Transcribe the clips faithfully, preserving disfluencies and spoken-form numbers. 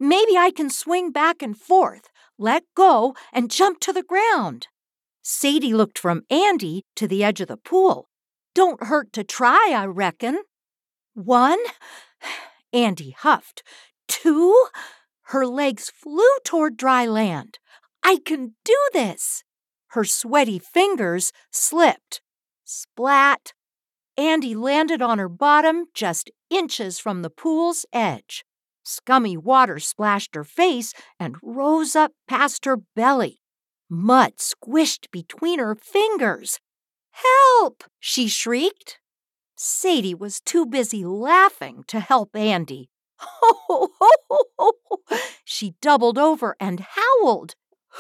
Maybe I can swing back and forth, let go, and jump to the ground. Sadie looked from Andy to the edge of the pool. Don't hurt to try, I reckon. One. Andy huffed. Two. Her legs flew toward dry land. I can do this. Her sweaty fingers slipped. Splat. Andy landed on her bottom just inches from the pool's edge. Scummy water splashed her face and rose up past her belly. Mud squished between her fingers. Help! She shrieked. Sadie was too busy laughing to help Andy. Ho, ho, ho, ho. She doubled over and howled.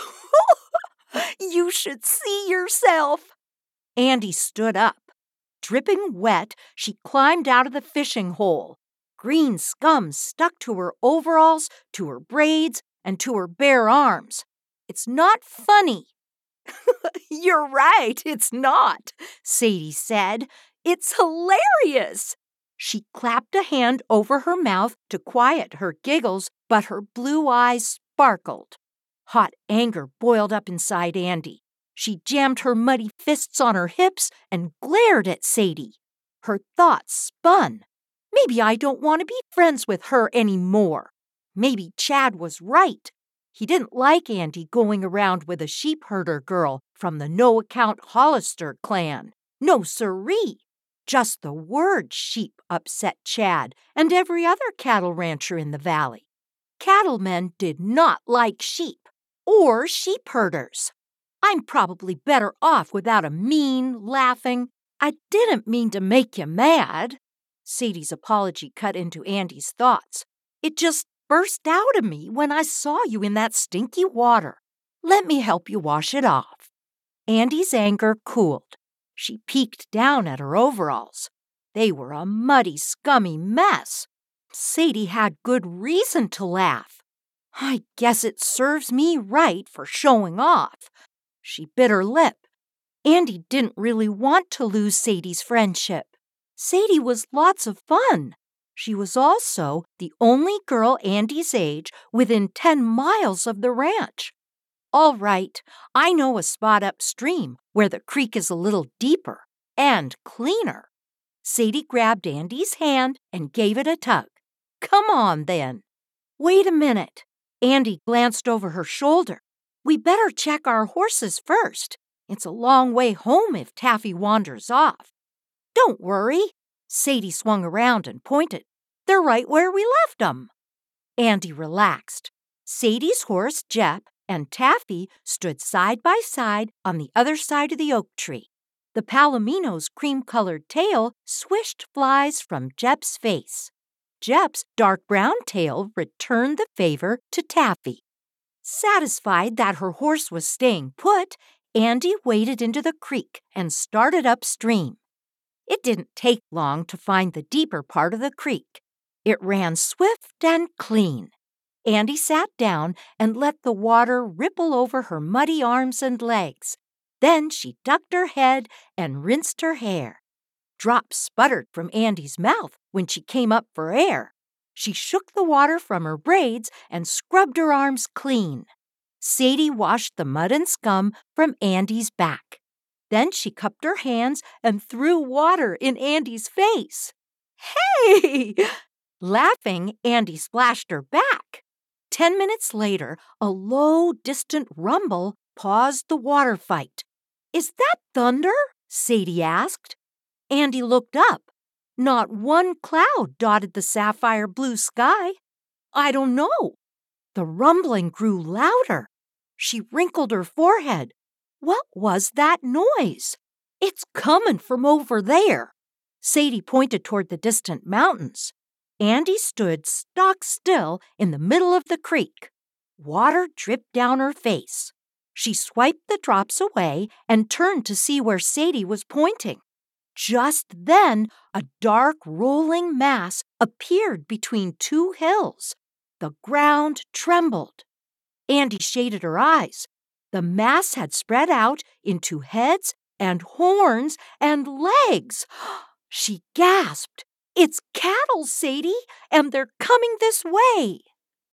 You should see yourself. Andy stood up. Dripping wet, she climbed out of the fishing hole. Green scum stuck to her overalls, to her braids, and to her bare arms. It's not funny. You're right, it's not, Sadie said. It's hilarious. She clapped a hand over her mouth to quiet her giggles, but her blue eyes sparkled. Hot anger boiled up inside Andy. She jammed her muddy fists on her hips and glared at Sadie. Her thoughts spun. Maybe I don't want to be friends with her anymore. Maybe Chad was right. He didn't like Andy going around with a sheep herder girl from the no-account Hollister clan. No siree. Just the word sheep upset Chad and every other cattle rancher in the valley. Cattlemen did not like sheep or sheep herders. I'm probably better off without a mean, laughing, I didn't mean to make you mad. Sadie's apology cut into Andy's thoughts. It just burst out of me when I saw you in that stinky water. Let me help you wash it off. Andy's anger cooled. She peeked down at her overalls. They were a muddy, scummy mess. Sadie had good reason to laugh. I guess it serves me right for showing off. She bit her lip. Andy didn't really want to lose Sadie's friendship. Sadie was lots of fun. She was also the only girl Andy's age within ten miles of the ranch. All right, I know a spot upstream where the creek is a little deeper and cleaner. Sadie grabbed Andy's hand and gave it a tug. Come on, then. Wait a minute. Andy glanced over her shoulder. We better check our horses first. It's a long way home if Taffy wanders off. Don't worry. Sadie swung around and pointed. They're right where we left 'em. Andy relaxed. Sadie's horse, Jep, and Taffy stood side by side on the other side of the oak tree. The Palomino's cream-colored tail swished flies from Jep's face. Jep's dark brown tail returned the favor to Taffy. Satisfied that her horse was staying put, Andy waded into the creek and started upstream. It didn't take long to find the deeper part of the creek. It ran swift and clean. Andy sat down and let the water ripple over her muddy arms and legs. Then she ducked her head and rinsed her hair. Drops sputtered from Andy's mouth when she came up for air. She shook the water from her braids and scrubbed her arms clean. Sadie washed the mud and scum from Andy's back. Then she cupped her hands and threw water in Andy's face. Hey! Laughing, Andy splashed her back. Ten minutes later, a low, distant rumble paused the water fight. Is that thunder? Sadie asked. Andy looked up. Not one cloud dotted the sapphire blue sky. I don't know. The rumbling grew louder. She wrinkled her forehead. What was that noise? It's coming from over there. Sadie pointed toward the distant mountains. Andy stood stock still in the middle of the creek. Water dripped down her face. She swiped the drops away and turned to see where Sadie was pointing. Just then, a dark, rolling mass appeared between two hills. The ground trembled. Andy shaded her eyes. The mass had spread out into heads and horns and legs. She gasped. It's cattle, Sadie, and they're coming this way.